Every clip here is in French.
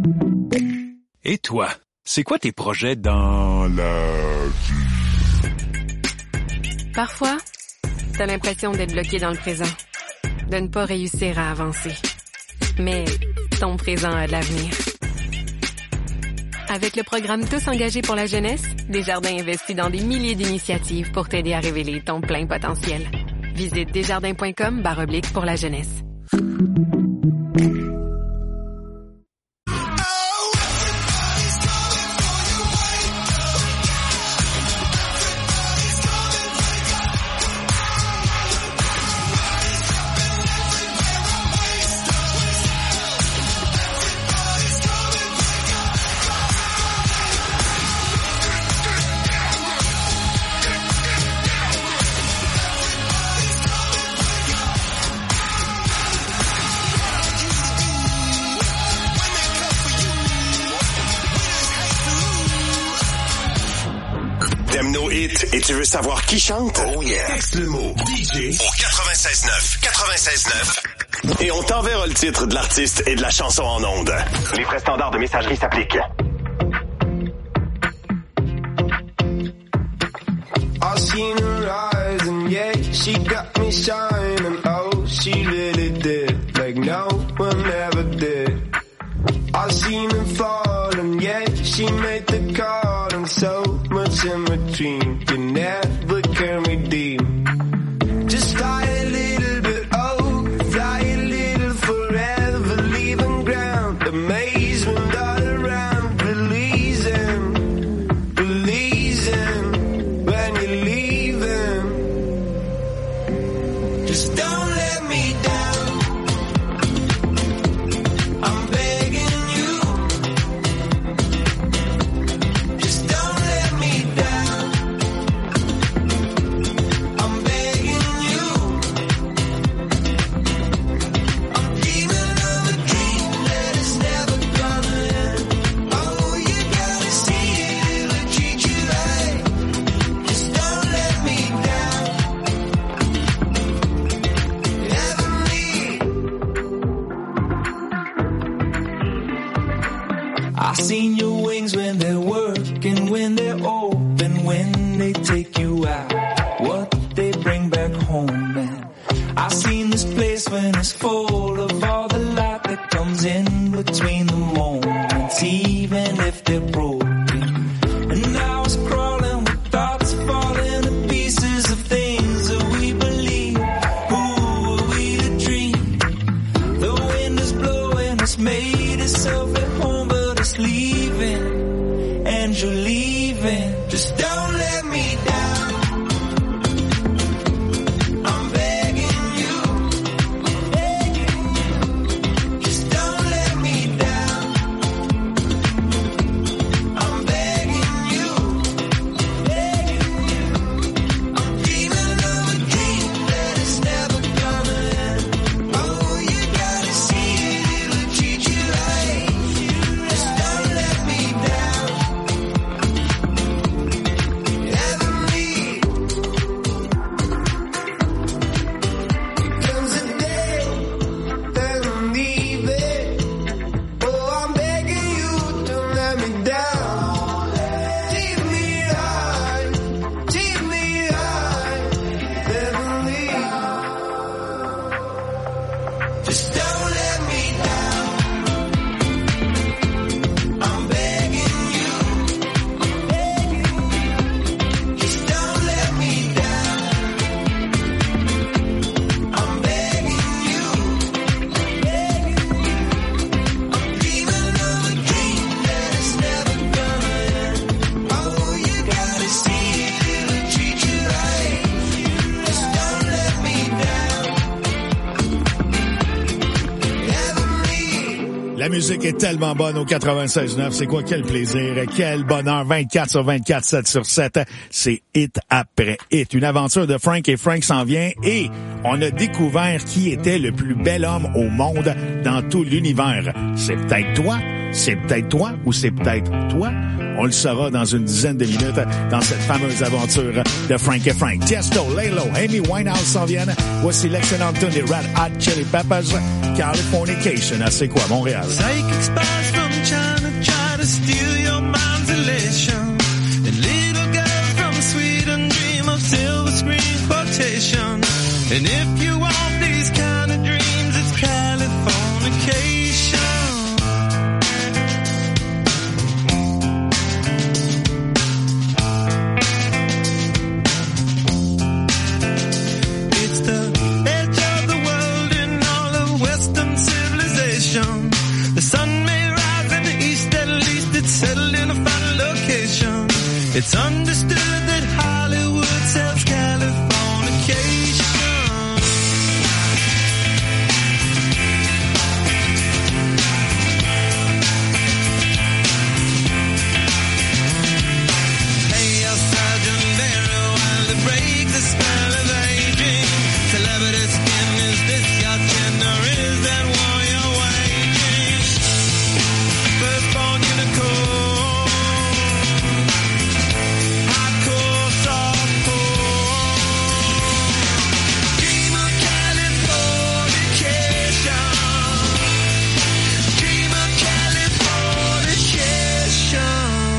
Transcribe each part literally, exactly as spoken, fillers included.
Et toi, c'est quoi tes projets dans la vie? Parfois, t'as l'impression d'être bloqué dans le présent, de ne pas réussir à avancer. Mais ton présent a de l'avenir. Avec le programme Tous engagés pour la jeunesse, Desjardins investit dans des milliers d'initiatives pour t'aider à révéler ton plein potentiel. Visite desjardins.com barre oblique pour la jeunesse. Et tu veux savoir qui chante? Oh yeah! Texte le mot D J au quatre-vingt-seize neuf. quatre-vingt-seize neuf. Et on t'enverra le titre de l'artiste et de la chanson en ondes. Les frais standards de messagerie s'appliquent. I seen her eyes and yeah, she got me shining. Oh, she really did, like no one ever did. I seen her fall and yeah, she made the call and so much in between. You never can redeem. Just fly a little bit, oh, fly a little forever, leaving ground, amazement all around, releasing, releasing when you're leaving. Just don't let me down. I'm begging you. Just don't let me down. I'm begging you. I'm dreaming of a dream that is never gonna end. Oh, you gotta see it, it'll treat you right. Just don't let me down. Heavenly. I seen your wings when they're working, when they're open, when they take you out, what they bring back home, man. I seen this place when it's full of all the light that comes in between the moments, even if they're broken. And I was crawling with thoughts falling to pieces of things that we believe. Who are we to dream? The wind is blowing, it's made itself at home, but it's leaving, and you're leaving. Just don't let me down. I'm begging you. Just don't let me down. I'm begging you. I'm dreaming of a dream that is never gonna end. Oh, you gotta see it, it'll treat you right. Just don't let me down. Heavenly. Comes a day that I'm leaving. Oh, I'm begging you, don't let me down. Take me high, take me high, heavenly. Just don't let me down. I'm begging you. Just don't let me down. I'm begging you. I'm dreaming of a dream that is never gonna end. Oh, you gotta see it, it'll treat you right. Just don't let me down. Heavenly. La musique est tellement bonne au quatre-vingt-seize neuf. C'est quoi? Quel plaisir, quel bonheur. vingt-quatre sur vingt-quatre, sept sur sept. C'est hit après hit. Une aventure de Frank et Frank s'en vient et on a découvert qui était le plus bel homme au monde dans tout l'univers. C'est peut-être toi, c'est peut-être toi ou c'est peut-être toi. On le saura dans une dizaine de minutes dans cette fameuse aventure de Frank et Frank. Tiesto, Laylo, Amy Winehouse s'en viennent. Voici l'excellente tune des Red Hot Chili Peppers, Californication. À C'est quoi, Montréal? Psychic spies from China. It's understood that Hollywood sells Californication. Hey, El Sergeant Barrow, while to break the spell of aging. Celebrity skin, is this your chin or is that war you're waging? Firstborn unicorn, hardcore softcore. Dream of Californication. Dream of Californication.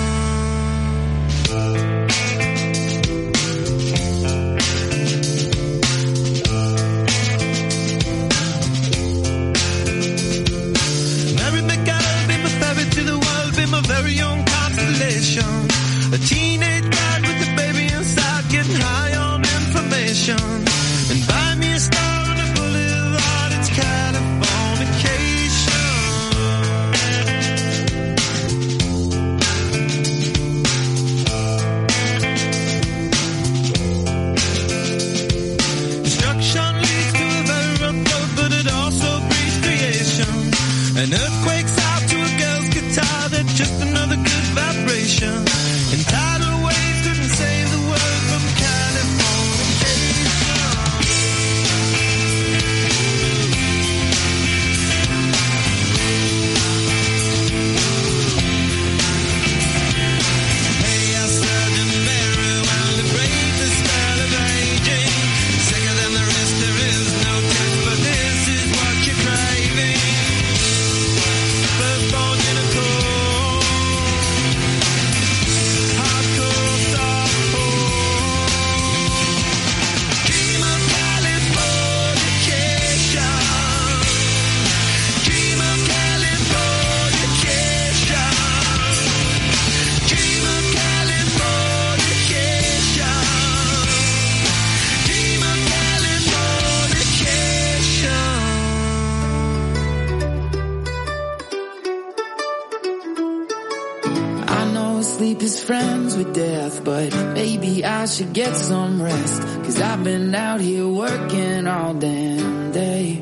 Mary McGill, be my ferry to the world, be my very own constellation. A teenage bride with a baby inside, getting high on information. And buy me a star on a boulevard, it's Californication. Destruction leads to a very rough road, but it also breeds creation. An earthquake's out to a girl's guitar, that's just another good vibration. And tidal waves couldn't save the world from Californication. Hey, El Sergeant Barrow, while to break the spell of aging. Sicker than the rest, there is no test, but this is what you're craving. Firstborn unicorn, hardcore softcore. Dream of Californication. Dream of Californication. Dream of Californication. Dream of Californication. I know sleep is friends with death, but maybe I should get some rest. Cause I've been out here working all damn day.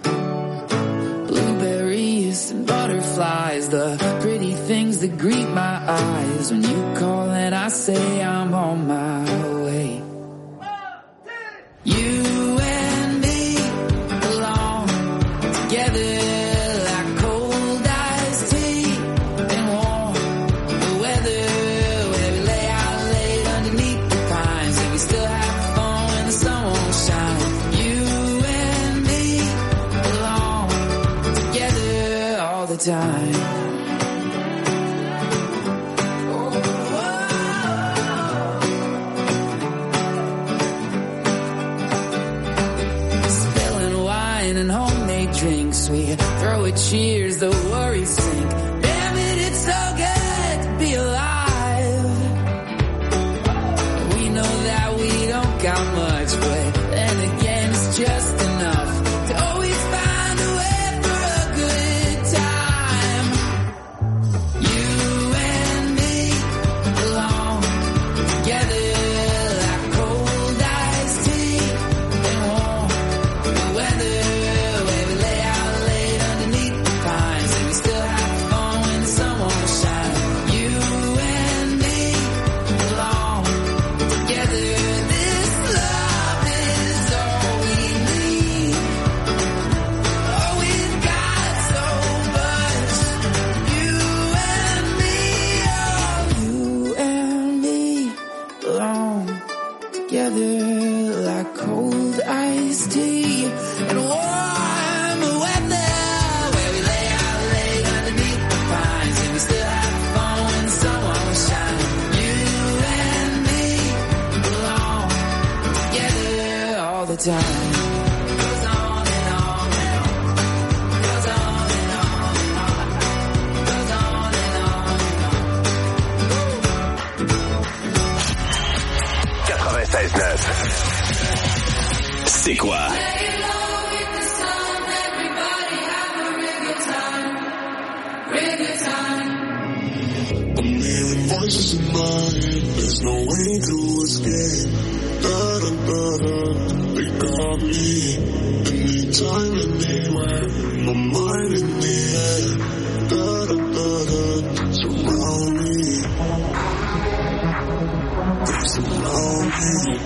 Blueberries and butterflies, the pretty things that greet my eyes. When you call and I say I'm on my way. You and me belong together like cold iced tea and warm the weather, where we lay out late underneath the pines and we still have fun when the sun won't shine. You and me belong together all the time. Spilling wine and homemade drinks, we throw a cheers, the worries sink. Damn it, it's so good to be alive. We know that we don't got much, but then again it's just enough to always find a way for a good time. You and me belong together like cold iced tea and warm the weather, where we lay out late underneath the pines and we still have fun when the sun won't shine. You and me belong together. This love is all we need. Oh, we've got so much. You and me, oh, you and me belong together like cold iced tea and warm weather, where we lay out late underneath the pines and we still have fun when the sun won't shine. You and me belong together all the time. Goes on and on and on. Goes on and on and on. Goes on and on and on. quatre-vingt-seize neuf. C'est quoi? I'm hearing voices in my head, there's no way to escape. Da da da da, they got me. Anytime, anywhere, my mind in the air. Da da da da, surround me. They surround me.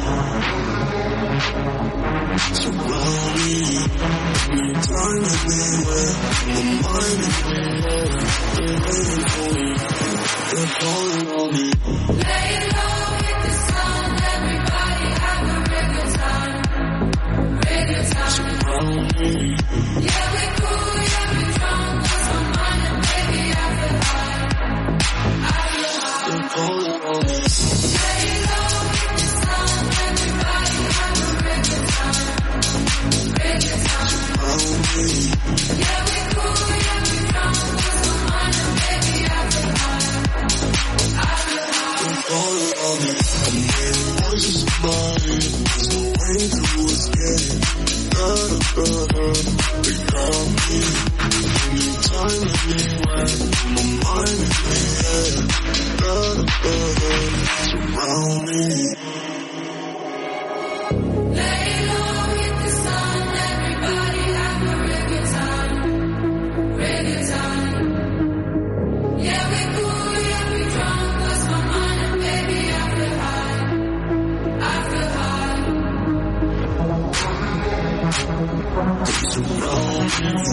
Surround me. Anytime, anywhere, my mind in the air. They're waiting for me. They're calling on me. Lay it low with the sound. Everybody have a real good time. Real good time. Surround me. Yeah, we cool, yeah, we drunk. Lost my mind and baby, I feel high. I feel high. They're calling on me. Lay it low with the sound. Everybody have a real good time. Real good time. Surround me. Yeah, we cool, yeah, we drunk. Lost my mind and baby, I feel high. I feel high. They're calling on me. I'm hearing voices in my head, there's no way to escape. Da da da da, they got me. Anytime, anywhere, my mind in the air. Da da da da, surround me. Lay low with the sun. Everybody have a real good time. Real good time. Yeah, we cool, yeah, we drunk. Lost my mind and baby, I feel high. I feel high. Surround me.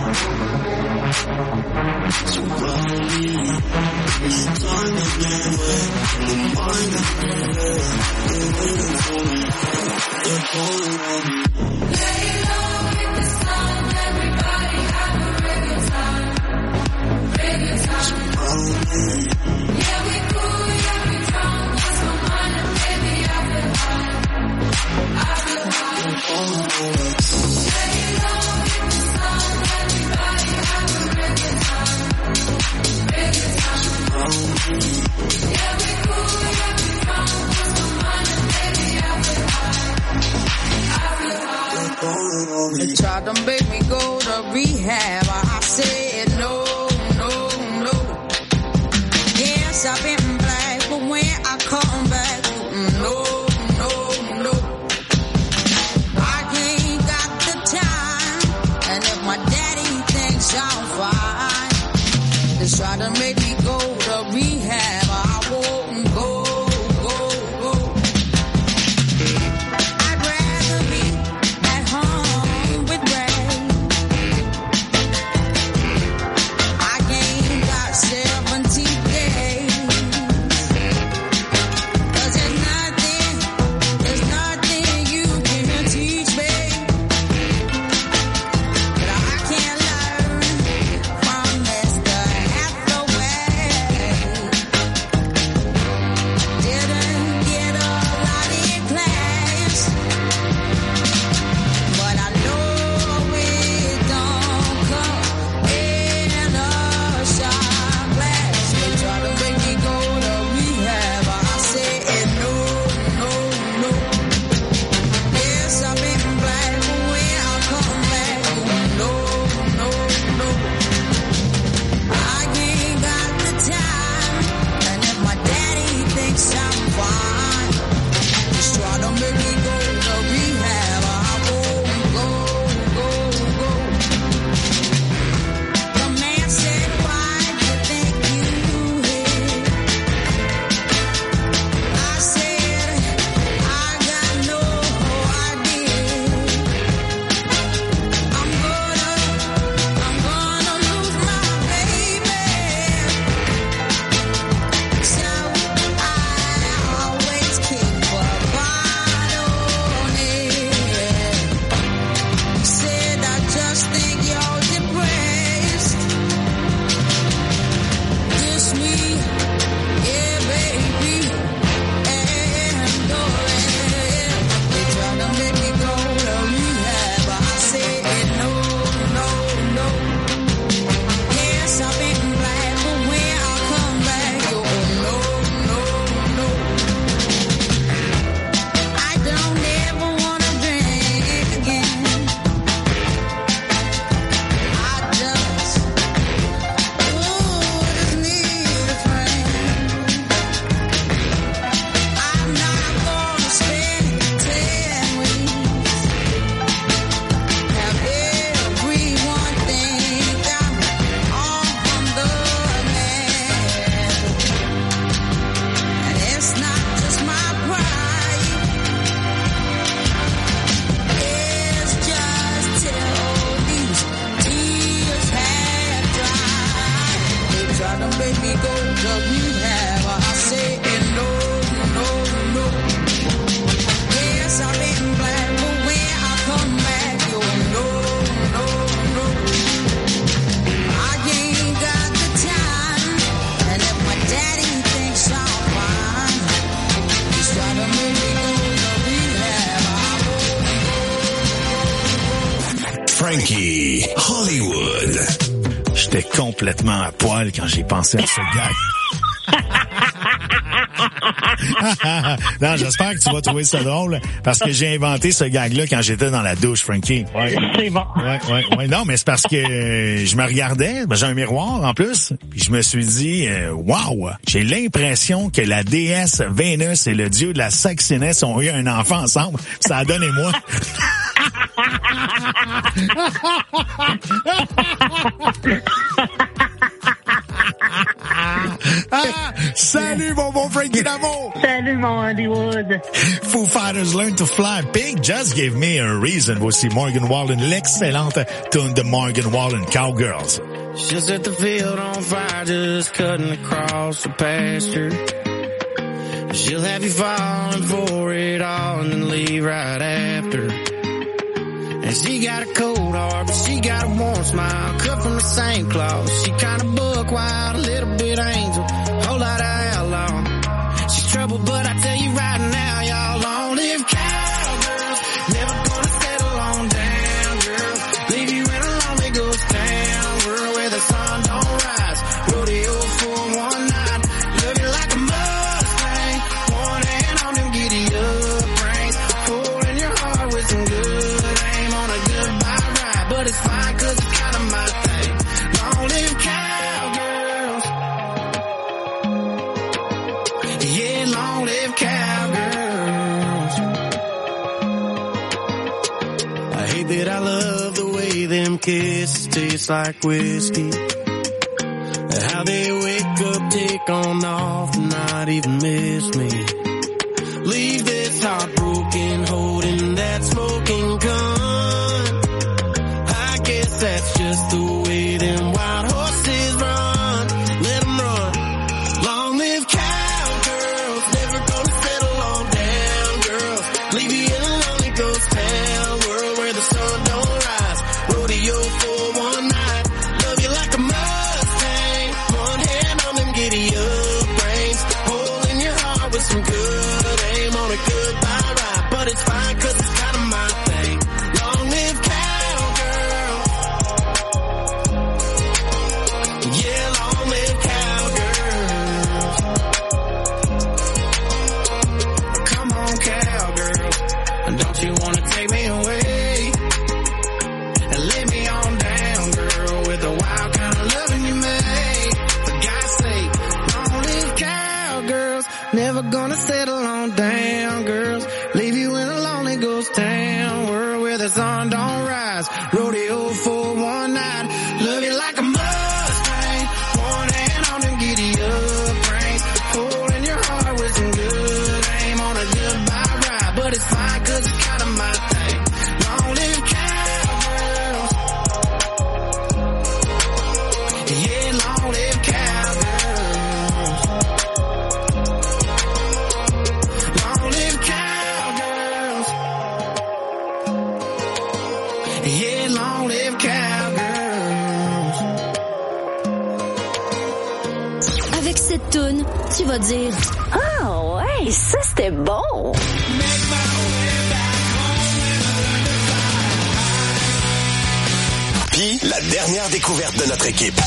Surround me. Anytime, anywhere, my mind in the air. They're waiting for me. They're calling on me. Lay low with the sun. Everybody have a real good time. Real good time. Surround me. Yeah, we cool, yeah, we drunk. Lost my mind and baby, I feel high. I feel high. They're calling on me. Lay low with the sun. Everybody have a real good time. Real good time. Surround me. Yeah, we cool, yeah, we drunk. Lost my mind and baby, I feel high. I feel high. They're calling on me. They tried to make me go to rehab. I said no, no, no. Yes, I've been black, but when I come back, no, no, no. I ain't got the time, and if my daddy thinks I'm fine, they try to make me go to rehab. I won't go, go, go. I'd rather be at home with Ray. I ain't got seventy days. 'Cause there's nothing, there's nothing you can teach me that I can't learn from Mister Hathaway. to make me go to rehab. I said no, no, no. Yes, I've been black, but when I come back, you no, no, no. I ain't got the time, and if my daddy thinks I'm fine, he's trying to make me go to rehab. Frankie Hollywood. J'étais complètement à poil quand j'ai pensé à ce gag. Non, j'espère que tu vas trouver ça drôle parce que j'ai inventé ce gag-là quand j'étais dans la douche, Frankie. Ouais. C'est bon. Ouais, ouais, ouais. Non, mais c'est parce que euh, je me regardais, ben, j'ai un miroir en plus, puis je me suis dit, euh, wow, j'ai l'impression que la déesse Vénus et le dieu de la sexiness ont eu un enfant ensemble. Ça a donné moi. Ah, salut mon bon Frankie Lavo. Salut mon Hollywood. Foo Fighters Learn to Fly. Big just gave me a reason. Voici Morgan Wallen, l'excellente tune de Morgan Wallen, Cowgirls. She'll set the field on fire, just cutting across the pasture. She'll have you falling for it all and then leave right after. And she got a cold heart, but she got a warm smile, cut from the same cloth. She kinda buck wild, a little bit angel, whole lot of outlaw. She's trouble, but I tell you right now, y'all long live cowgirls. Never gonna settle on down, girls. Leave you in a lonely ghost town, world where the sun don't rise. Rodeo for one night, love you like a Mustang. One hand on them giddy up reins, pulling your heart with some good. But it's fine cause it's kind of my thing. Long live cowgirls. Yeah, long live cowgirls. I hate that I love the way them kisses taste like whiskey. How they wake up, take on off, and not even miss me. Leave this heartbroken, holding that smoking gun. That's just the way them wild horses run. Let them run. Long live cowgirls. Never gonna settle on down, girls. Leave you in a lonely ghost town, world where the sun don't rise. Rodeo for one night. Love you like a Mustang. One hand on them giddy up reins. Hole in your heart with some good aim on a goodbye ride. But it's fine cause it's kind of my thing. Long live cowgirls. You wanna take me away and lay me on down, girl, with the wild kind of loving you made. For God's sake, long live cowgirls. Never gonna settle on down, girls. Leave you in a lonely ghost town, world where the sun don't rise. Rodeo for one night. Love you like a Mustang. One hand on them giddy up reins. Pulling your heart with some good aim on a goodbye ride. But it's fine cause it's kind of my thing. Long live cowgirls. Yeah, long live cowgirls. Long live cowgirls. Yeah, long live cowgirls. Avec cette toune, tu vas dire ah ouais, ça c'était bon. Puis, la dernière découverte de notre équipe.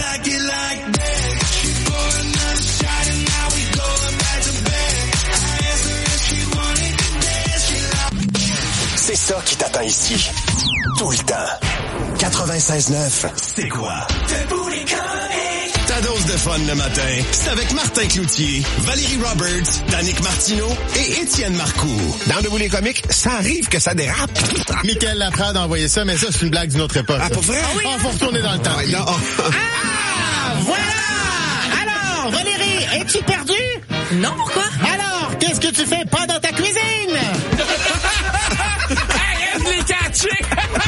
C'est ça qui t'attend ici. Tout le temps. quatre-vingt-seize neuf, c'est quoi? Ta dose de fun le matin, c'est avec Martin Cloutier, Valérie Roberts, Danick Martineau et Étienne Marcoux. Dans Debout les comiques, ça arrive que ça dérape. Michael Laprade a envoyé ça, mais ça, c'est une blague d'une autre époque. Ah, pour vrai? Ah, oui, oh, faut retourner dans le temps. Ah, non. Ah, voilà! Alors, Valérie, es-tu perdue? Non, pourquoi? Alors, qu'est-ce que tu fais pas dans ta cuisine? Hey, je l'ai catché!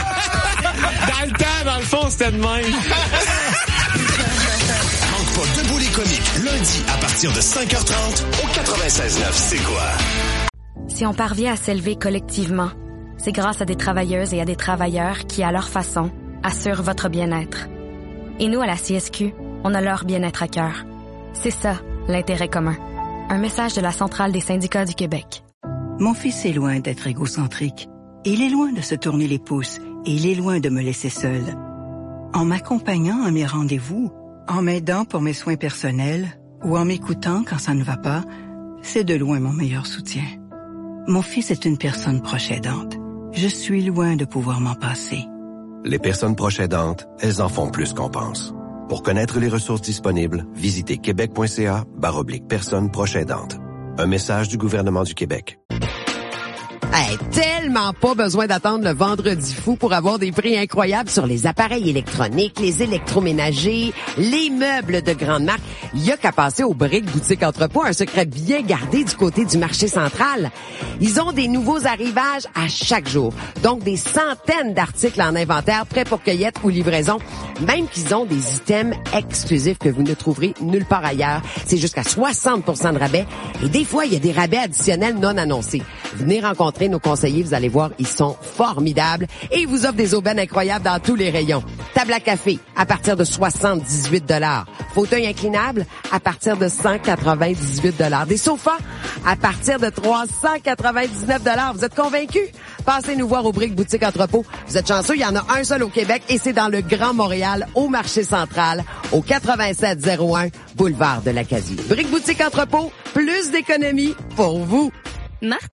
Dans le temps, dans le fond, c'était de même. Manque pas Debout les comiques, lundi à partir de cinq heures trente au quatre-vingt-seize neuf. C'est quoi? Si on parvient à s'élever collectivement, c'est grâce à des travailleuses et à des travailleurs qui, à leur façon, assurent votre bien-être. Et nous, à la C S Q, on a leur bien-être à cœur. C'est ça, l'intérêt commun. Un message de la Centrale des syndicats du Québec. Mon fils est loin d'être égocentrique. Il est loin de se tourner les pouces et il est loin de me laisser seule. En m'accompagnant à mes rendez-vous, en m'aidant pour mes soins personnels ou en m'écoutant quand ça ne va pas, c'est de loin mon meilleur soutien. Mon fils est une personne proche aidante. Je suis loin de pouvoir m'en passer. Les personnes proches aidantes, elles en font plus qu'on pense. Pour connaître les ressources disponibles, visitez québec.ca barre oblique personnes proches aidantes. Un message du gouvernement du Québec. Hey, tellement pas besoin d'attendre le vendredi fou pour avoir des prix incroyables sur les appareils électroniques, les électroménagers, les meubles de grande marque. Il y a qu'à passer au Brick Boutique Entrepôt, un secret bien gardé du côté du marché central. Ils ont des nouveaux arrivages à chaque jour. Donc, des centaines d'articles en inventaire prêts pour cueillette ou livraison. Même qu'ils ont des items exclusifs que vous ne trouverez nulle part ailleurs. C'est jusqu'à soixante pour cent de rabais. Et des fois, il y a des rabais additionnels non annoncés. Venez rencontrer nos conseillers, vous allez voir, ils sont formidables et ils vous offrent des aubaines incroyables dans tous les rayons. Table à café à partir de soixante-dix-huit dollars. Fauteuil inclinable à partir de cent quatre-vingt-dix-huit dollars. Des sofas à partir de trois cent quatre-vingt-dix-neuf dollars. Vous êtes convaincus? Passez nous voir au Brick Boutique Entrepôt. Vous êtes chanceux, il y en a un seul au Québec et c'est dans le Grand Montréal, au marché central, au quatre-vingt-sept zéro un, boulevard de l'Acadie. Brick Boutique Entrepôt, plus d'économies pour vous. Marc?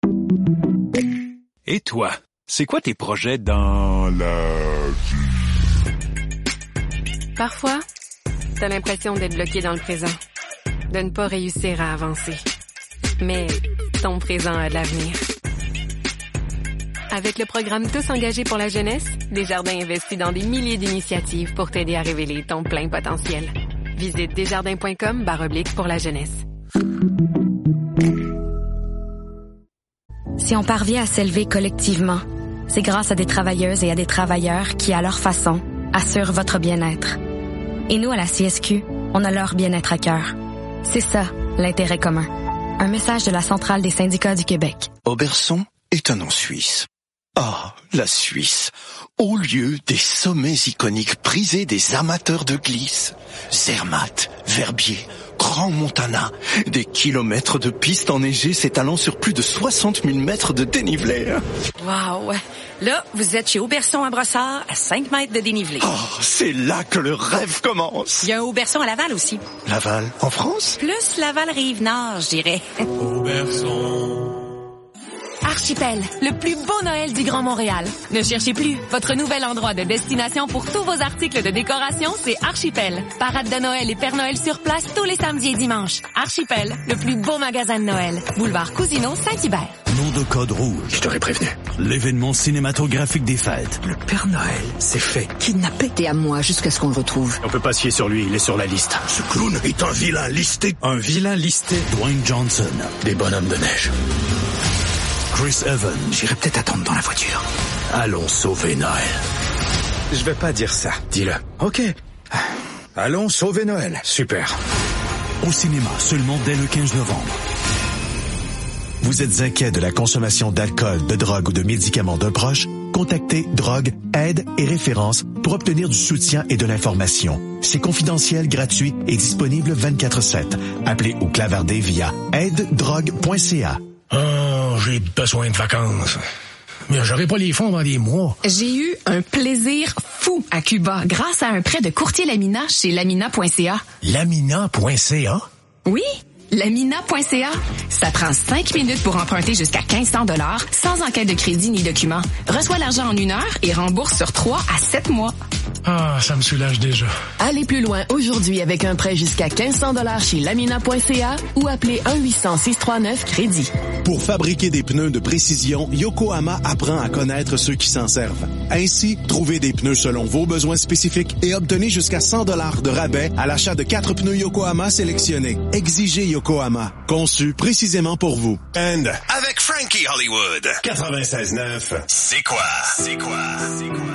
Et toi, c'est quoi tes projets dans la vie? Parfois, t'as l'impression d'être bloqué dans le présent, de ne pas réussir à avancer. Mais ton présent a de l'avenir. Avec le programme Tous engagés pour la jeunesse, Desjardins investit dans des milliers d'initiatives pour t'aider à révéler ton plein potentiel. Visite desjardins.com barre oblique pour la jeunesse. Si on parvient à s'élever collectivement, c'est grâce à des travailleuses et à des travailleurs qui, à leur façon, assurent votre bien-être. Et nous, à la C S Q, on a leur bien-être à cœur. C'est ça, l'intérêt commun. Un message de la Centrale des syndicats du Québec. Oberson est un nom suisse. Ah, la Suisse, au lieu des sommets iconiques prisés des amateurs de glisse. Zermatt, Verbier, Grand Montana, des kilomètres de pistes enneigées s'étalant sur plus de soixante mille mètres de dénivelé. Wow! Là, vous êtes chez Auberson à Brossard, à cinq mètres de dénivelé. Oh, c'est là que le rêve commence. Il y a un Auberson à Laval aussi. Laval, en France? Plus Laval-Rive-Nord, je dirais. Auberson. Archipel, le plus beau Noël du Grand Montréal. Ne cherchez plus. Votre nouvel endroit de destination pour tous vos articles de décoration, c'est Archipel. Parade de Noël et Père Noël sur place tous les samedis et dimanches. Archipel, le plus beau magasin de Noël. Boulevard Cousineau, Saint-Hubert. Nom de code rouge. Je t'aurais prévenu. L'événement cinématographique des fêtes. Le Père Noël s'est fait kidnapper. T'es à moi jusqu'à ce qu'on le retrouve. On peut pas se fier sur lui, il est sur la liste. Ce clown est un vilain listé. Un vilain listé. Dwayne Johnson. Des bonhommes de neige. Chris Evans. J'irai peut-être attendre dans la voiture. Allons sauver Noël. Je vais pas dire ça. Dis-le. OK. Allons sauver Noël. Super. Au cinéma, seulement dès le quinze novembre. Vous êtes inquiet de la consommation d'alcool, de drogue ou de médicaments d'un proche? Contactez Drogue, Aide et Référence pour obtenir du soutien et de l'information. C'est confidentiel, gratuit et disponible vingt-quatre sept. Appelez ou clavardez via aide drogue point c a. Oh, j'ai besoin de vacances. Mais j'aurai pas les fonds dans des mois. J'ai eu un plaisir fou à Cuba grâce à un prêt de courtier Lamina chez lamina point c a. lamina point c a? Oui, lamina point c a. Ça prend cinq minutes pour emprunter jusqu'à quinze cents dollars sans enquête de crédit ni document. Reçois l'argent en une heure et rembourse sur trois à sept mois. Ah, ça me soulage déjà. Allez plus loin aujourd'hui avec un prêt jusqu'à quinze cents dollars chez lamina point c a ou appelez un huit cents six trois neuf crédit. Pour fabriquer des pneus de précision, Yokohama apprend à connaître ceux qui s'en servent. Ainsi, trouvez des pneus selon vos besoins spécifiques et obtenez jusqu'à cent dollars de rabais à l'achat de quatre pneus Yokohama sélectionnés. Exigez Yokohama, conçu précisément pour vous. And avec Frankie Hollywood. quatre-vingt-seize neuf. C'est quoi? C'est quoi? C'est quoi?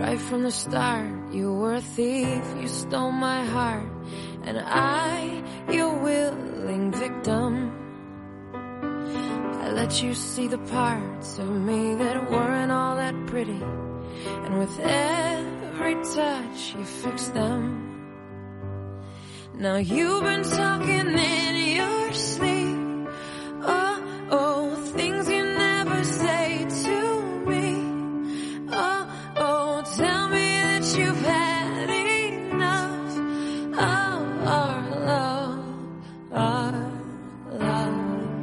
Right from the start, you were a thief, you stole my heart, and I, your willing victim. I let you see the parts of me that weren't all that pretty, and with every touch you fixed them. Now you've been talking in your sleep, oh, oh, things you never say to me, oh, oh, tell me that you've had enough of our love, our love.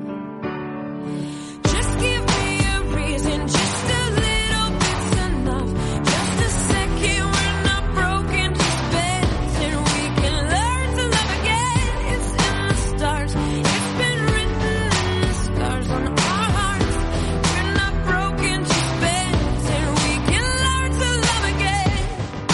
Just give me a reason, just a little bit's enough, just a second, we're not broken, just bends, and we can learn to love again. It's in the stars, it's been written in the scars on our hearts. We're not broken, just bends, and we can learn to love again.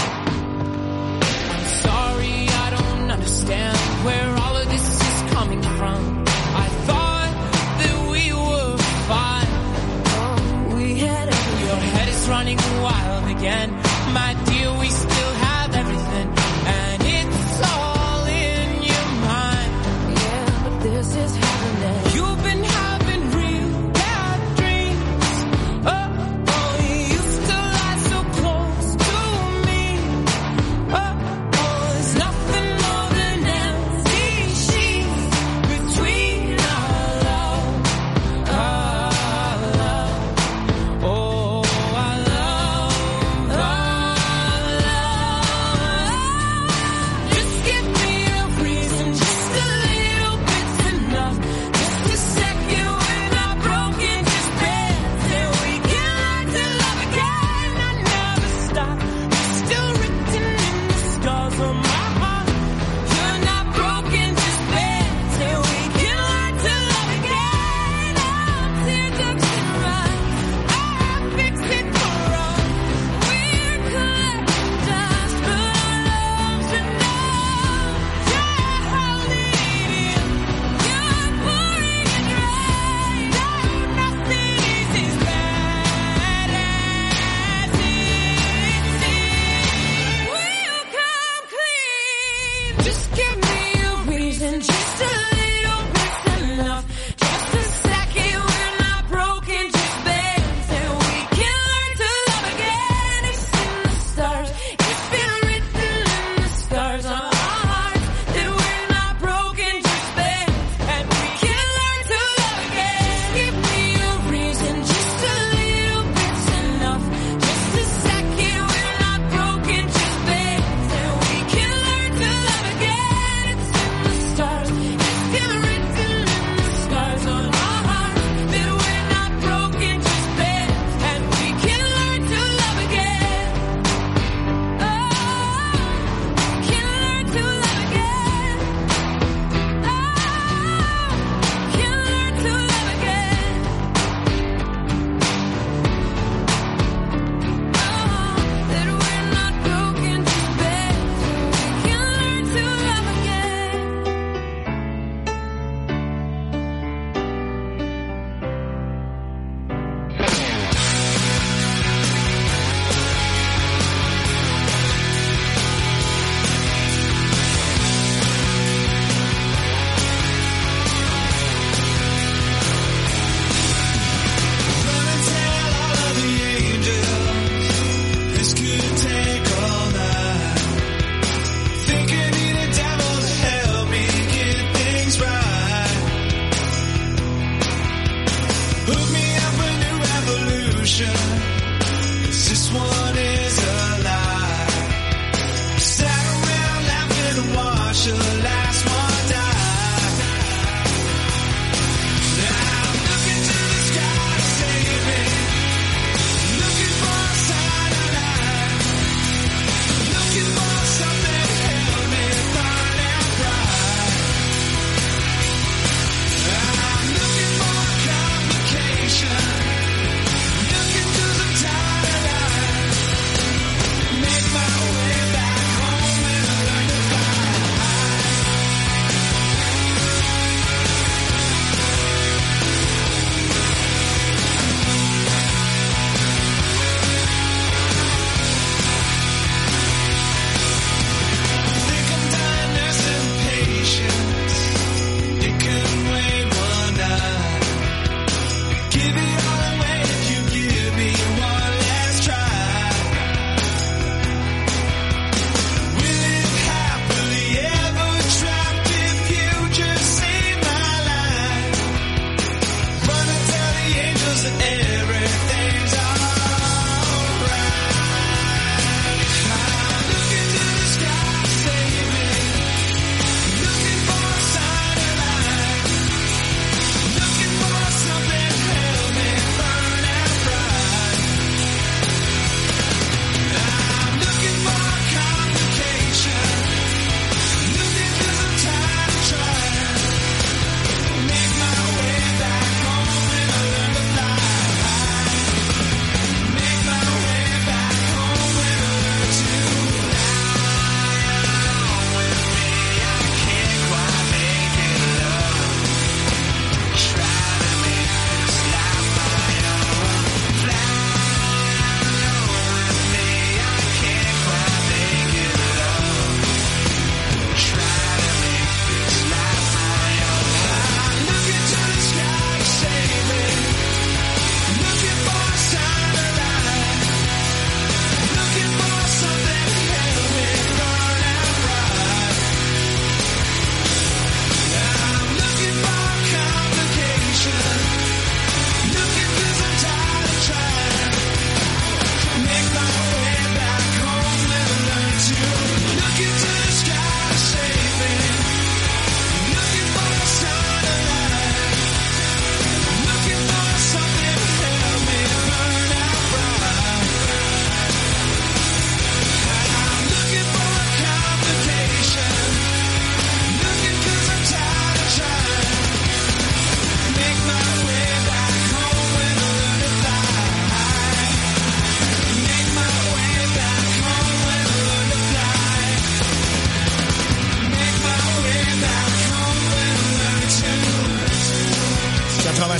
I'm sorry, I don't understand where all of this is coming from. I thought that we were fine. Oh, we had everything. Your head is running wild again. My dear, we still have everything, and it's all in your mind. Yeah, but this is happening. You've been having real bad dreams. Oh, oh, you used to lie so close to me. Oh, oh, there's nothing more than empty sheets between our love, our love. Oh, our love, our love. Just give me a reason, just a little bit's enough. Just a second, we're not broken, just bends, and we can learn to love again. I never stop, you're still written in the scars on my heart. You're not broken, just bends, and we can learn to love again. Our teardrops can run, I fix it for us. We're collecting dust, but our love's enough. You're holding it in, you're pouring it dry. No, nothing is as bad as it seems. We'll come clean. Just give me a reason, just a little bit's enough. Just a second, we're not broken, just bends, and we can learn to love again. It's in the stars, it's been written in the scars on our hearts that we're not broken, just bends, and we can learn to love again. Give me a reason, just a little bit's enough. Just a second, we're not broken, just bends, and we can learn to love again. It's in the stars, it's been written in the scars on our hearts that we're not broken, just bends, and we can learn to love again. Oh, can learn to love again. Oh, can learn to love again. Oh, that we're not broken, just bends, and we can learn to love again. This could take all night. Think I need a devil to help me get things right. Hook me up a new revolution, 'cause this one is a lie. Sat around laughing and watch the last one die. Now I'm looking to the sky to save me. Looking for a sign of life. Looking for something to help me find out right. I'm looking for a complication. Looking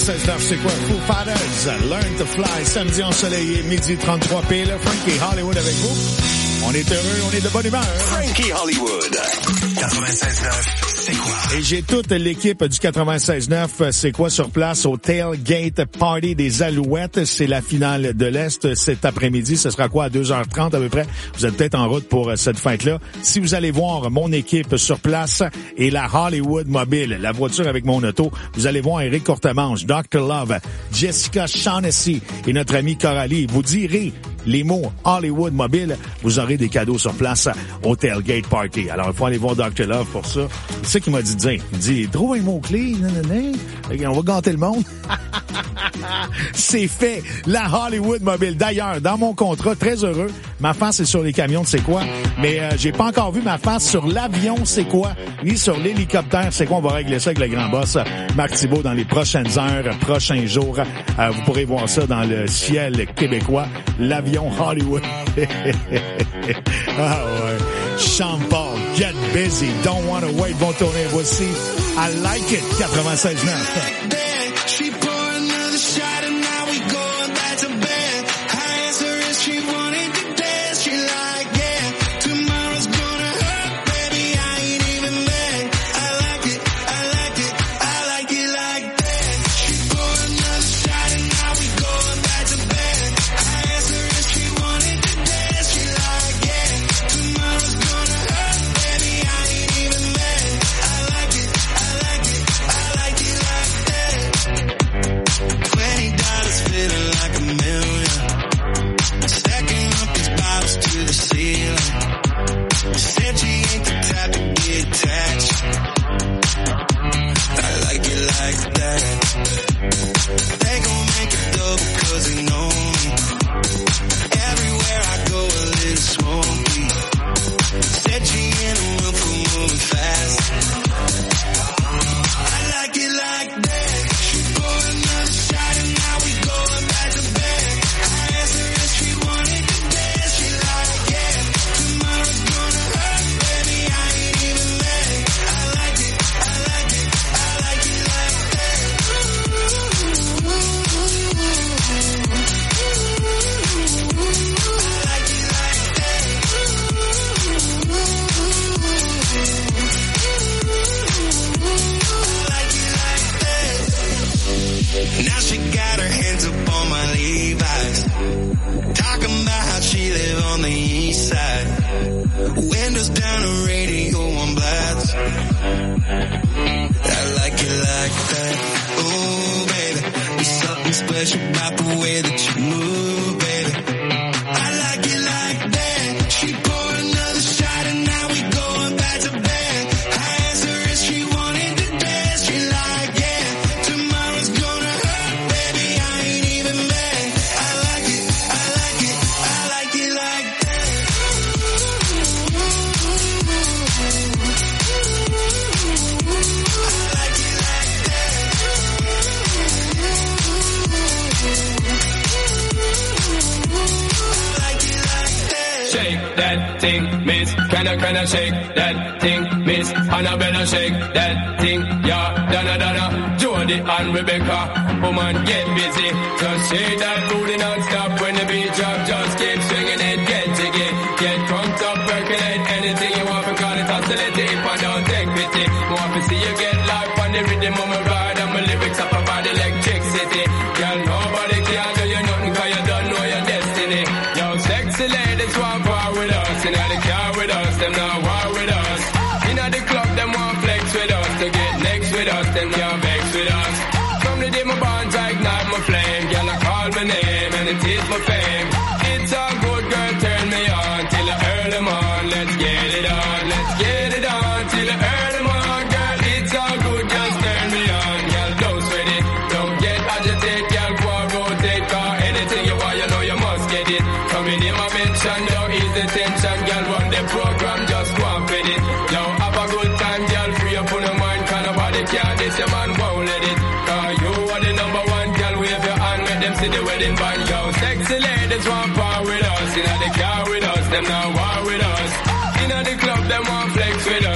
quatre-vingt-seize neuf, c'est quoi? Foo Fighters, Learn to Fly, samedi ensoleillé, midi trente-trois P. Là, Frankie Hollywood avec vous. On est heureux, on est de bonne humeur. Frankie Hollywood, quatre-vingt-seize neuf, c'est quoi? Et j'ai toute l'équipe du quatre-vingt-seize neuf, c'est quoi, sur place au Tailgate Party des Alouettes. C'est la finale de l'Est cet après-midi. Ce sera quoi, à deux heures trente à peu près? Vous êtes peut-être en route pour cette fête-là. Si vous allez voir mon équipe sur place et la Hollywood Mobile, la voiture avec mon auto, vous allez voir Éric Courtemanche, docteur Love, Jessica Shaughnessy et notre amie Coralie. Vous direz les mots Hollywood Mobile, vous aurez des cadeaux sur place au Tailgate Party. Alors, il faut aller voir docteur Love pour ça. C'est ça qu'il m'a dit de dire. Il dit, trouve un mot-clé, nanana. On va gâter le monde. C'est fait. La Hollywood Mobile. D'ailleurs, dans mon contrat, très heureux, ma face est sur les camions de C'est quoi, mais euh, j'ai pas encore vu ma face sur l'avion C'est quoi, ni sur l'hélicoptère C'est quoi. On va régler ça avec le grand boss Marc Thibault dans les prochaines heures, prochains jours. Euh, vous pourrez voir ça dans le ciel québécois. L'avion Hollywood. Ah ouais. Sean Paul, Get Busy, Don't Wanna Wait, vont tourner. Voici I Like It, quatre-vingt-seize neuf.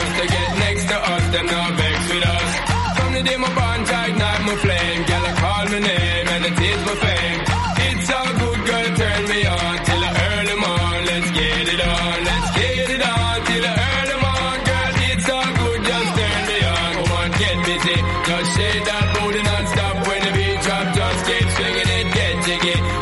Them now vex with us. From the day my bond, I ignite my flame. Girl, I call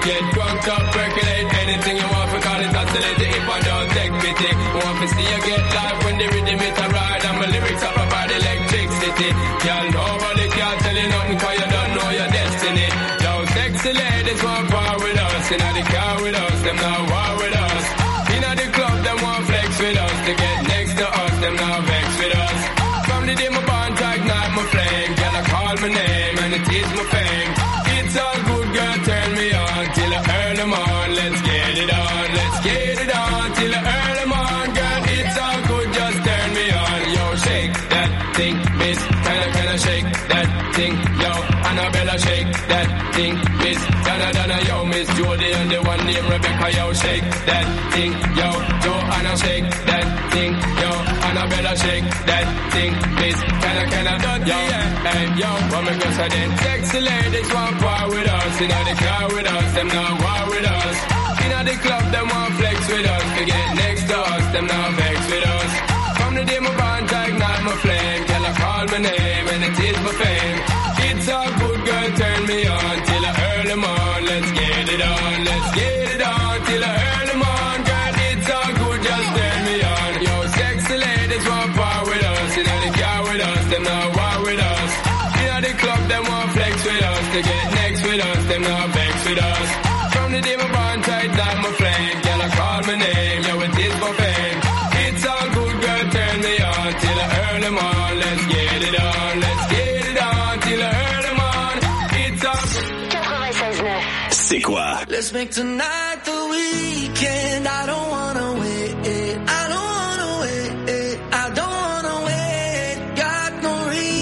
Get drunk up, percolate anything you want for call it oscillate. If I don't take pity, want to see you get live when the rhythm it a ride and my lyrics up about electricity. Y'all nobody can tell you nothing cause you don't know your destiny. Yo, sexy ladies want part with us, in the car with us, them not war with us. In the club, them want flex with us, to get next to us, them not vex with us. From the day my bond to ignite my flame, girl I call my name and it is my fame. It's all good, girl, turn me on till I earn them on. Let's get it on, let's get it on till I earn them on, girl. It's all good, just turn me on. Yo, shake that thing, miss. Kinda, kinda shake that thing, yo. Annabella, shake that thing, miss. Donna, Donna, yo, Miss Jody and the one named Rebecca, yo. Shake that thing, yo. Joanna, shake that thing, yo. Annabella, shake that thing, miss. Kinda, kinda, yo. Hey, yo, what me go say then? Sexy ladies want part with us, in the car with us, them not war with us. In the club, them want flex with us, to get next to us, them not vex with us. From the day my bond to ignite my flame, girl I call my name and it is my fame. It's all good, girl, turn me on till I earn them on. Let's get it on, let's get it on till I earn them on, girl. It's all good, just turn me on. Yo, sexy ladies want part with us, in the car with us, them not war with us. In the club, them want flex with us, to get next with us, them not vex with us. From the day my bond tight like my flame, girl I call my name, yo it is my fame. It's all good, girl, turn me on till I earn them on. Let's get it on, let's get it on till I earn them on. It's all good. quatre-vingt-seize neuf. C'est quoi? Let's make tonight the weekend. I don't wanna wait. I don't wanna wait. I don't wanna wait. Got no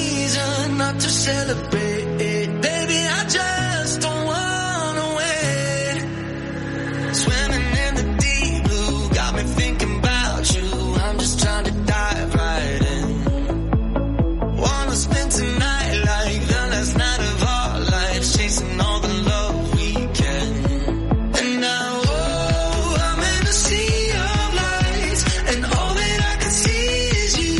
reason not to celebrate. Baby, I just don't wanna wait. Swimming in the deep blue, got me thinking about you. I'm just trying to dive right in. Wanna spend tonight like the last night of our lives, chasing all the love we can. And now, oh, I'm in a sea of lights, and all that I can see is you.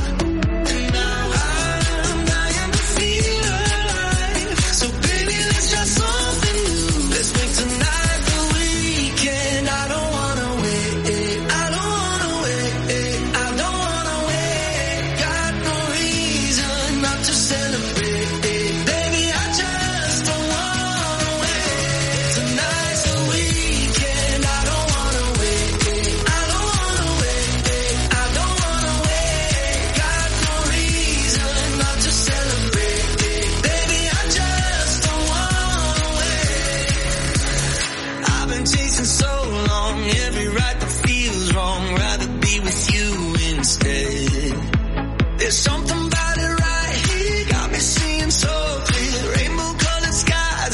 And now I'm dying to feel alive. So baby, let's try something new. Let's make tonight the weekend. I don't wanna wait. I don't wanna wait. I don't wanna wait. Got no reason not to celebrate. Baby, I just don't wanna wait. Tonight's the weekend. I don't wanna wait. I don't wanna wait. I don't wanna wait. Got no reason not to celebrate. Baby, I just don't wanna wait. I've been chasing so long, every right that feels wrong. Rather be with you instead. There's something about it right here, got me seeing so clear. Rainbow colored skies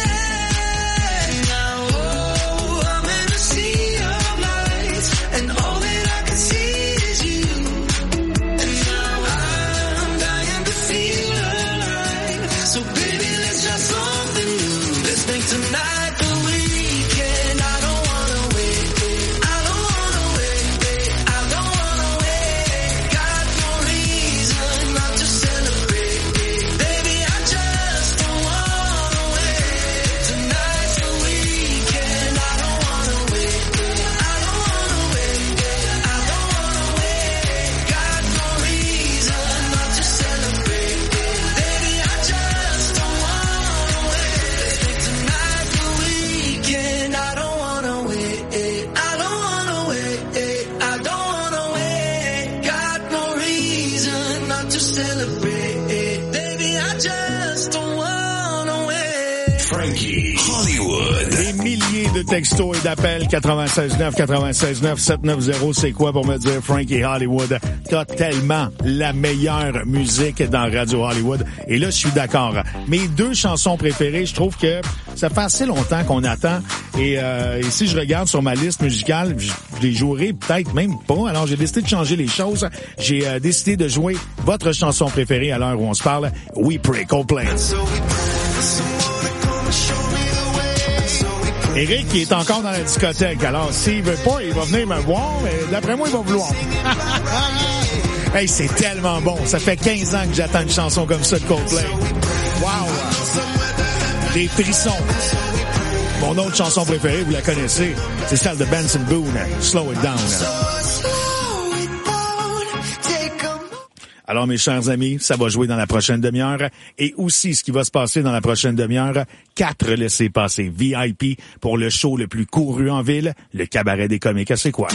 ahead. Now, oh, I'm in a sea of lights, and all that I can see is you. And now I'm dying to feel alive. So baby, let's try something new. Let's make tonight the weekend. I don't wanna wait. I don't wanna wait. I don't wanna wait. Got no reason not to celebrate. Baby, I just don't wanna wait. Tonight's the weekend. I don't wanna wait. I don't wanna wait. I don't wanna wait. Got no reason not to celebrate. Baby, I just don't wanna wait. Let's make tonight the weekend. I don't wanna wait. I don't wanna wait. I don't wanna wait. Got no reason not to celebrate. Baby, I just don't wanna wait. Frankie Hollywood. Des milliers de textos et d'appels. quatre-vingt-seize neuf, quatre-vingt-seize neuf, sept neuf zéro, c'est quoi pour me dire Frankie Hollywood? T'as tellement la meilleure musique dans Radio Hollywood. Et là, je suis d'accord. Mes deux chansons préférées, je trouve que ça fait assez longtemps qu'on attend. Et, euh, et si je regarde sur ma liste musicale, je, je les jouerai peut-être même pas. Alors, j'ai décidé de changer les choses. J'ai euh, décidé de jouer votre chanson préférée à l'heure où on se parle. We Pray, Coldplay. Eric, il est encore dans la discothèque. Alors, s'il veut pas, il va venir me voir, mais d'après moi, il va vouloir. Hey, c'est tellement bon. Ça fait quinze ans que j'attends une chanson comme ça de Coldplay. Wow! Des frissons. Mon autre chanson préférée, vous la connaissez, c'est celle de Benson Boone, Slow It Down. Alors, mes chers amis, ça va jouer dans la prochaine demi-heure. Et aussi, ce qui va se passer dans la prochaine demi-heure, quatre laissez-passer V I P pour le show le plus couru en ville, le Cabaret des comiques. C'est quoi?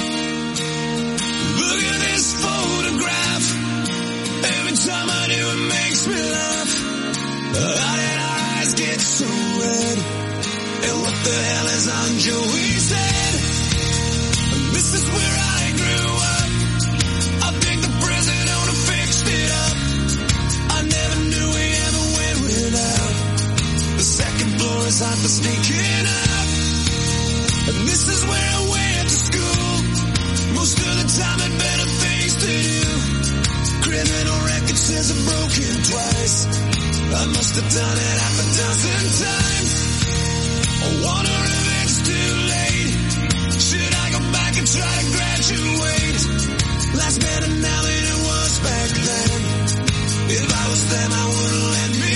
Time for sneaking up, and this is where I went to school. Most of the time had better things to do. Criminal record says I'm broken twice. I must have done it half a dozen times. I wonder if it's too late. Should I go back and try to graduate? Last better now than it was back then. If I was them, I wouldn't let me.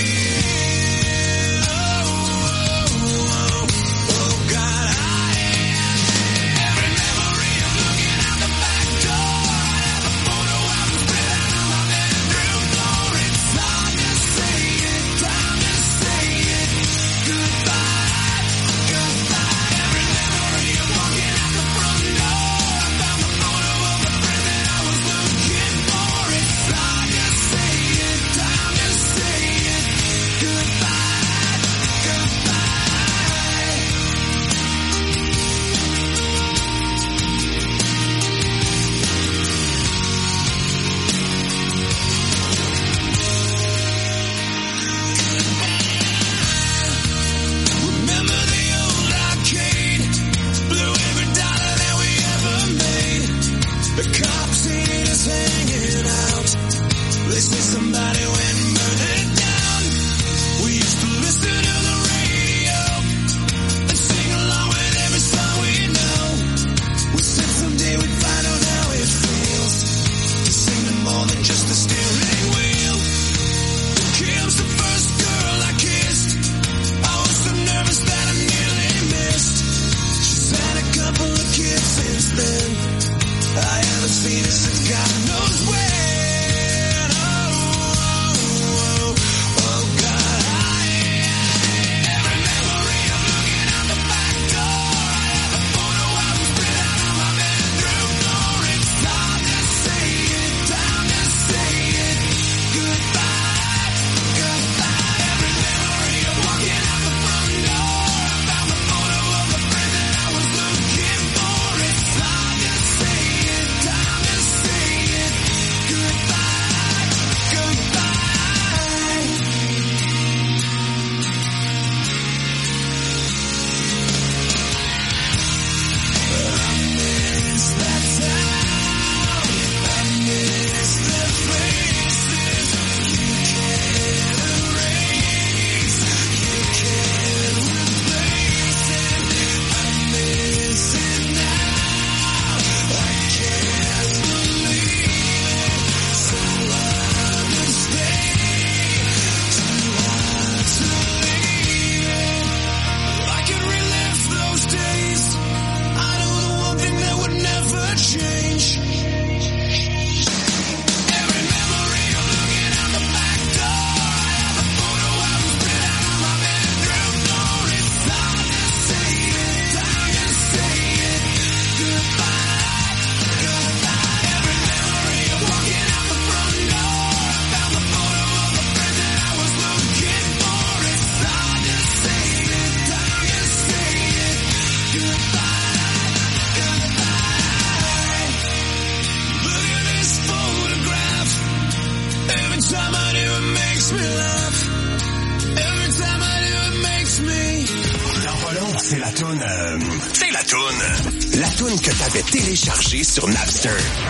C'est la toune... Euh, c'est la toune. La toune que t'avais téléchargée sur Napster.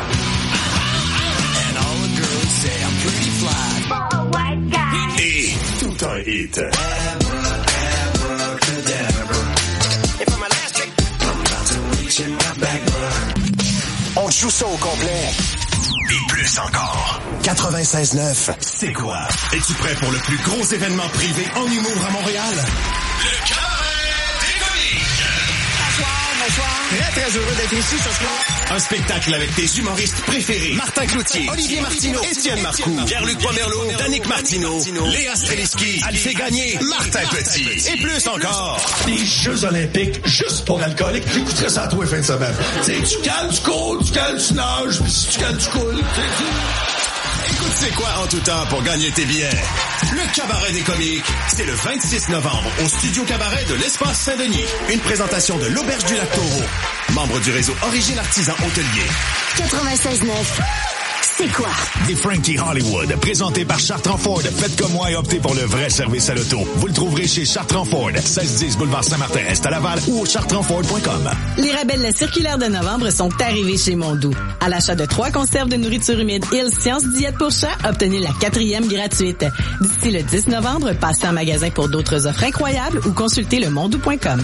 Et tout un hit. On joue ça au complet. Et plus encore. quatre-vingt-seize neuf, c'est quoi? Es-tu prêt pour le plus gros événement privé en humour à Montréal? Le Cabaret des comiques! d'être ici ce soir. Un spectacle avec tes humoristes préférés. Martin Cloutier, Olivier Martineau, Étienne Marcoux, Pierre-Luc Pomerleau, Danick Martineau, Léa Streliski, Alphée Gagné, Martin Petit et plus encore. Les Jeux olympiques, juste pour l'alcoolique, j'écouterais ça à toi fin de semaine. Tu sais, tu cales, tu coules, tu cales, tu nages, puis si tu cales, tu coules. Écoute, c'est quoi en tout temps pour gagner tes billets? Le Cabaret des comiques, c'est le vingt-six novembre au Studio Cabaret de l'Espace Saint-Denis. Une présentation de l'Auberge du Lac-Taureau, membre du réseau Origine Artisan Hôtelier. quatre-vingt-seize neuf. C'est quoi? Des Frankie Hollywood, présenté par Chartrand Ford. Faites comme moi et optez pour le vrai service à l'auto. Vous le trouverez chez Chartrand Ford, seize dix boulevard Saint-Martin-Est à Laval ou au chartrand ford point com. Les rabais circulaires de novembre sont arrivés chez Mondou. À l'achat de trois conserves de nourriture humide Hill Science Diète pour chat, obtenez la quatrième gratuite. D'ici le dix novembre, passez en magasin pour d'autres offres incroyables ou consultez le mondou point com.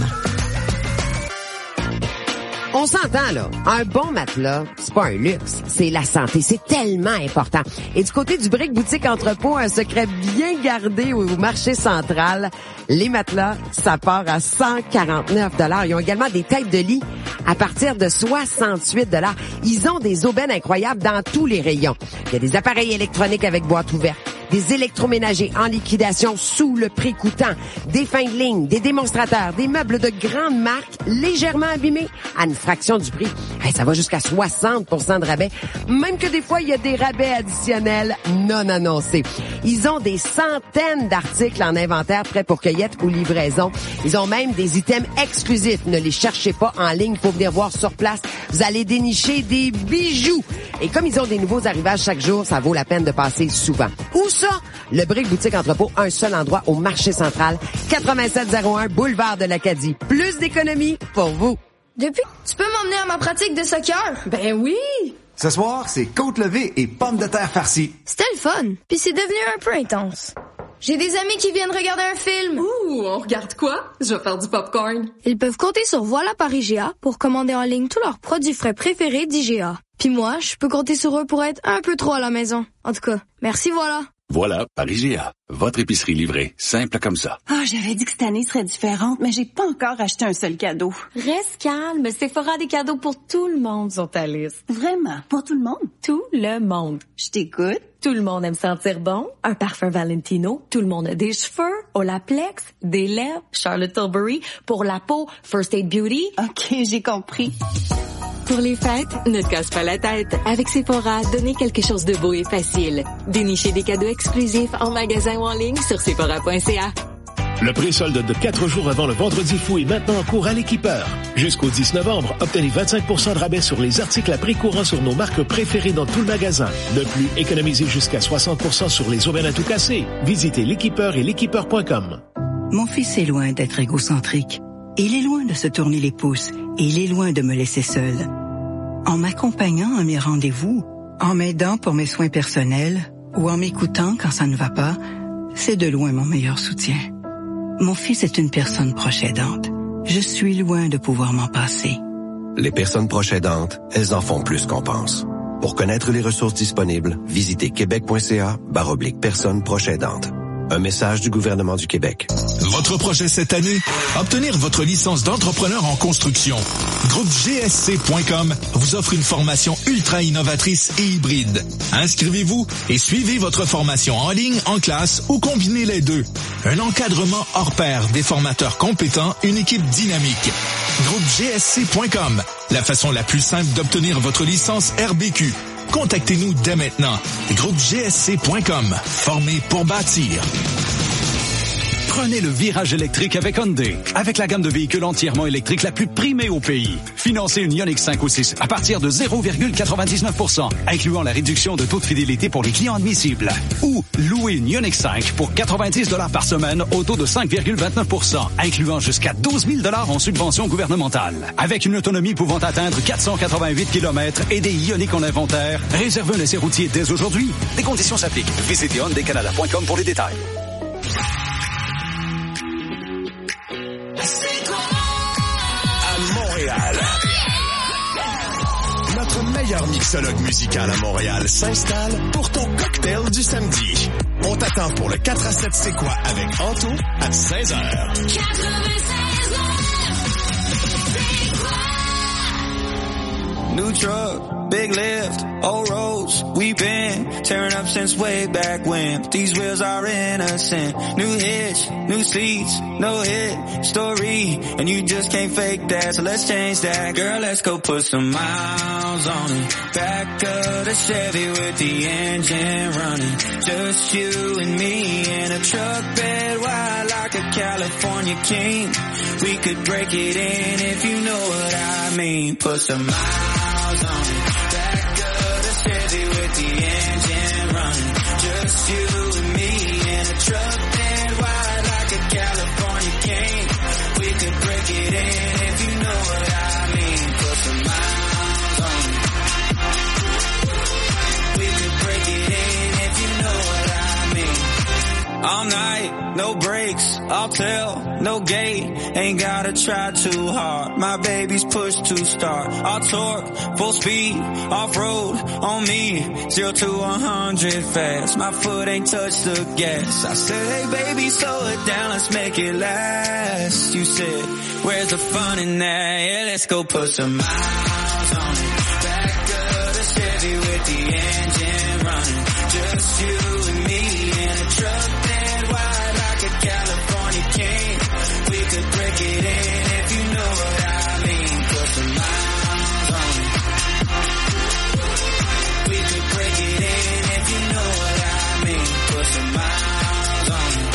On s'entend, là. Un bon matelas, c'est pas un luxe, c'est la santé. C'est tellement important. Et du côté du Brick Boutique Entrepôt, un secret bien gardé au marché central, les matelas, ça part à cent quarante-neuf dollars. Ils ont également des têtes de lit à partir de soixante-huit dollars. Ils ont des aubaines incroyables dans tous les rayons. Il y a des appareils électroniques avec boîte ouverte, des électroménagers en liquidation sous le prix coûtant, des fins de ligne, des démonstrateurs, des meubles de grande marque légèrement abîmés à une fraction du prix. Hey, ça va jusqu'à soixante pour cent de rabais. Même que des fois, il y a des rabais additionnels non annoncés. Ils ont des centaines d'articles en inventaire prêts pour cueillette ou livraison. Ils ont même des items exclusifs. Ne les cherchez pas en ligne, faut venir voir sur place. Vous allez dénicher des bijoux. Et comme ils ont des nouveaux arrivages chaque jour, ça vaut la peine de passer souvent. Où ça? Le Brick Boutique Entrepôt, un seul endroit au marché central, quatre-vingt-sept zéro un boulevard de l'Acadie. Plus d'économie pour vous. Depuis, tu peux m'emmener à ma pratique de soccer? Ben oui! Ce soir, c'est côte levée et pommes de terre farcies. C'était le fun, puis c'est devenu un peu intense. J'ai des amis qui viennent regarder un film. Ouh, on regarde quoi? Je vais faire du popcorn. Ils peuvent compter sur Voilà par I G A pour commander en ligne tous leurs produits frais préférés d'I G A. Puis moi, je peux compter sur eux pour être un peu trop à la maison. En tout cas, merci Voilà. Voilà par I G A. Votre épicerie livrée, simple comme ça. Ah, oh, j'avais dit que cette année serait différente, mais j'ai pas encore acheté un seul cadeau. Reste calme, Sephora a des cadeaux pour tout le monde sur ta liste. Vraiment? Pour tout le monde? Tout le monde. Je t'écoute. Tout le monde aime sentir bon. Un parfum Valentino. Tout le monde a des cheveux. Olaplex. Des lèvres. Charlotte Tilbury. Pour la peau, First Aid Beauty. OK, j'ai compris. Pour les fêtes, ne te casse pas la tête. Avec Sephora, donnez quelque chose de beau et facile. Dénichez des cadeaux exclusifs en magasin ou en ligne sur sephora point c a. Le pré-solde de quatre jours avant le Vendredi fou est maintenant en cours à l'Équipeur. Jusqu'au dix novembre, obtenez vingt-cinq pour cent de rabais sur les articles à prix courant sur nos marques préférées dans tout le magasin. De plus, économisez jusqu'à soixante pour cent sur les aubaines à tout casser. Visitez l'Équipeur et l'équipeur point com. Mon fils est loin d'être égocentrique. Il est loin de se tourner les pouces et il est loin de me laisser seule. En m'accompagnant à mes rendez-vous, en m'aidant pour mes soins personnels ou en m'écoutant quand ça ne va pas, c'est de loin mon meilleur soutien. Mon fils est une personne proche aidante. Je suis loin de pouvoir m'en passer. Les personnes proches aidantes, elles en font plus qu'on pense. Pour connaître les ressources disponibles, visitez québec point c a barre oblique personnes proches aidantes. Un message du gouvernement du Québec. Votre projet cette année? Obtenir votre licence d'entrepreneur en construction. Groupe G S C point com vous offre une formation ultra innovatrice et hybride. Inscrivez-vous et suivez votre formation en ligne, en classe ou combinez les deux. Un encadrement hors pair, des formateurs compétents, une équipe dynamique. Groupe G S C point com, la façon la plus simple d'obtenir votre licence R B Q. Contactez-nous dès maintenant. Groupe G S C point com. Formé pour bâtir. Prenez le virage électrique avec Hyundai. Avec la gamme de véhicules entièrement électriques la plus primée au pays. Financez une Ioniq cinq ou six à partir de zéro virgule quatre-vingt-dix-neuf pour cent, incluant la réduction de taux de fidélité pour les clients admissibles. Ou louez une Ioniq cinq pour quatre-vingt-dix dollars par semaine au taux de cinq virgule vingt-neuf pour cent, incluant jusqu'à douze mille dollars en subvention gouvernementale. Avec une autonomie pouvant atteindre quatre cent quatre-vingt-huit kilomètres et des Ioniq en inventaire, réservez un essai routier dès aujourd'hui. Des conditions s'appliquent. Visitez hyundai canada point com pour les détails. Notre meilleur mixologue musical à Montréal s'installe pour ton cocktail du samedi. On t'attend pour le quatre à sept C'est quoi avec Anto à seize heures. New truck, big lift, old roads, we been tearing up since way back when. These wheels are innocent. New hitch, new seats, no hit story, and you just can't fake that, so let's change that. Girl, let's go put some miles on it. Back of the Chevy with the engine running. Just you and me in a truck bed wide like a California king. We could break it in if you know what I mean. Put some miles on it. Back of the Chevy with the engine running. Just you and me in a truck bed wide like a California king. We could break it in if you know what I mean. Put some miles on it. We could break it in if you know what I mean. All night, no brakes, I'll tell, no gate, ain't gotta try too hard. My baby's push to start. I'll torque, full speed, off-road, on me, zero to one hundred fast. My foot ain't touched the gas. I said, hey baby, slow it down, let's make it last. You said, where's the fun in that? Yeah, let's go put some miles on it. Back of the Chevy with the engine running. Just you and me in a truck bed wide like a California king. We could break it in if you know what I mean. Put some miles on it. We could break it in if you know what I mean. Put some miles on it.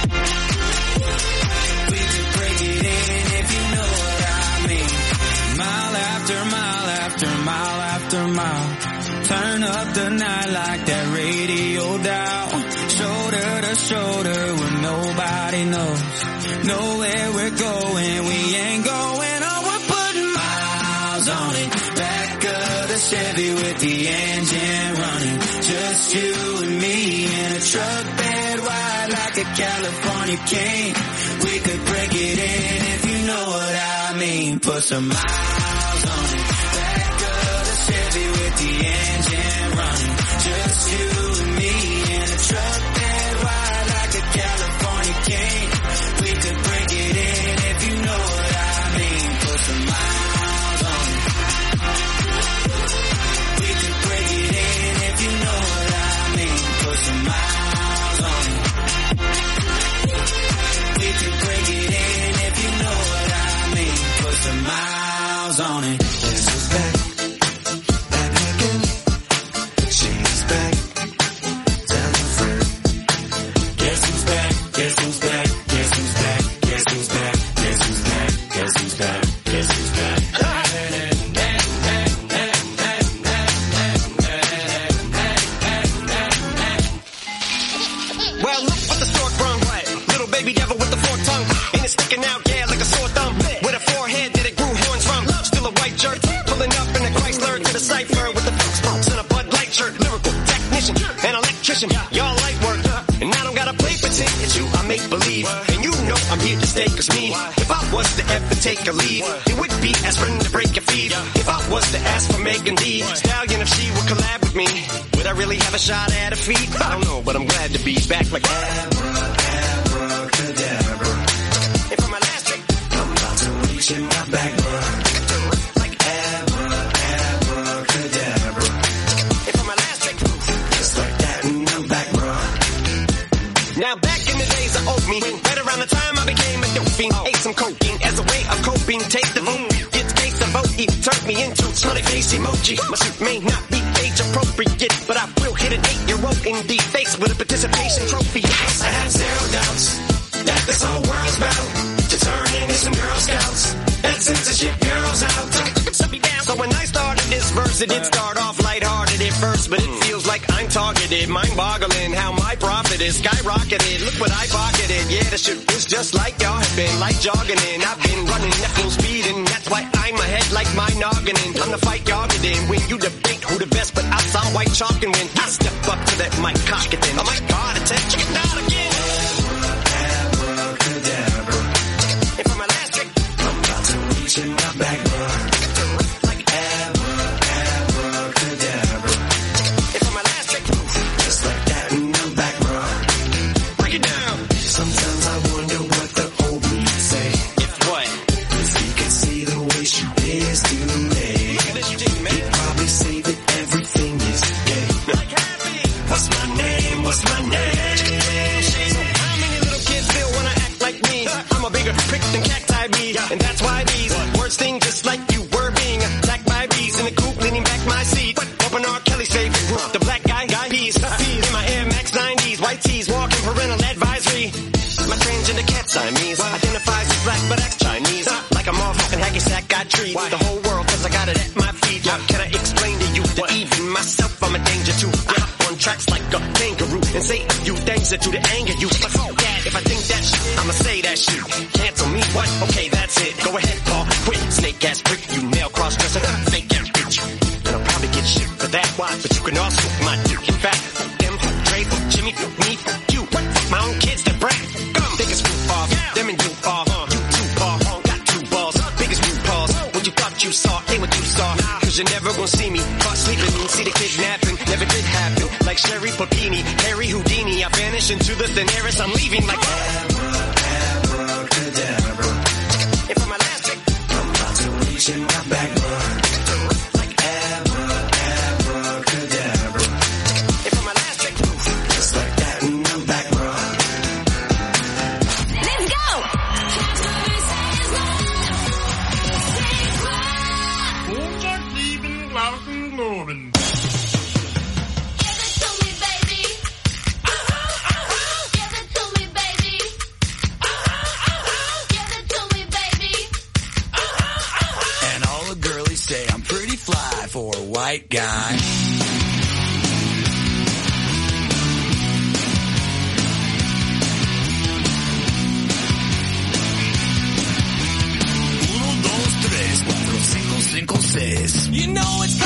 We could break it in if you know what I mean. Mile after mile after mile after mile. Turn up the night like that radio dial. Shoulder to shoulder when nobody knows. Know where we're going, we ain't going. Oh, we're putting miles on it. Back of the Chevy with the engine running. Just you and me in a truck bed wide like a California king. We could break it in if you know what I mean. Put some miles on it. Back of the Chevy with the engine running. Just you and me in a truck bed wide like a California king. We could break it in if you know what I mean. Put some miles on it. We could break it in if you know what I mean. Put some miles on it. We could break it in if you know what I mean. Put some miles on it. This is back. Y'all light work, and I don't gotta play pretend it's you. I make believe, and you know I'm here to stay. Cause me, if I was to ever take a leave, it would be aspirin to break your feet. If I was to ask for Megan D Stallion, if she would collab with me, would I really have a shot at her feet? I don't know, but I'm glad to be back like Abra, Abracadabra. And for my last trick, I'm about to reach in my back, bro. Like Abra, Abracadabra. And for my last trick, just like that, and I'm back, bro. Now back in the days of old me, right around the time I became a dope fiend, ate some cocaine as a way of coping. Take the vote, get taste of vote, it turned me into smiley face emoji. My suit may not be age appropriate, but I will hit an eight-year-old in the face with a participation trophy. Yes, I have zero doubts that this whole world's about to turn into some Girl Scouts and censorship girls out. So when I started this verse, it did start off lighthearted at first, but it feels like I'm targeted, mind-boggling how my profit is skyrocketed. Look what I pocketed, yeah, the shit was just like y'all have been, like jogging in. I've been running at full speed, and that's why I'm ahead like my noggin. I'm the fight y'all get in when you debate who the best, but I saw white chalk, and when I step up to that mic, cock it then. Oh my God, it's a chicken down again. Abracadabra. And for my last trick, I'm about to reach in my back, bro. Make tracks like a kangaroo and say a few things that do to anger you. But fuck that, if I think that shit, I'ma say that shit. Cancel me, what? Okay, that's it. Go ahead, Paul. Quit, snake ass prick, you male cross-dresser, fake ass bitch. And I'll probably get shit for that. Why? But you can also my dick in fact. Fuck them, fuck Dre, fuck Jimmy, fuck me, fuck you. What? Fuck my own kids that brat. Come, biggest roof off. Them and you off. You two ball, got two balls. Biggest roof balls. What you thought you saw ain't what you saw. Cause you're never gonna see me caught sleeping. See the kidnapping, never did happen. Like Sherry Papini, Harry Houdini. I vanish into the thin air as I'm leaving like abracadabra. And for my last trick, I'm about to reach in my back door. Like abracadabra. And for my last trick, just like that in the back door. Let's go! Glory. Say I'm pretty fly for a white guy. Uno, dos, tres, cuatro, cinco, cinco, seis. You know it's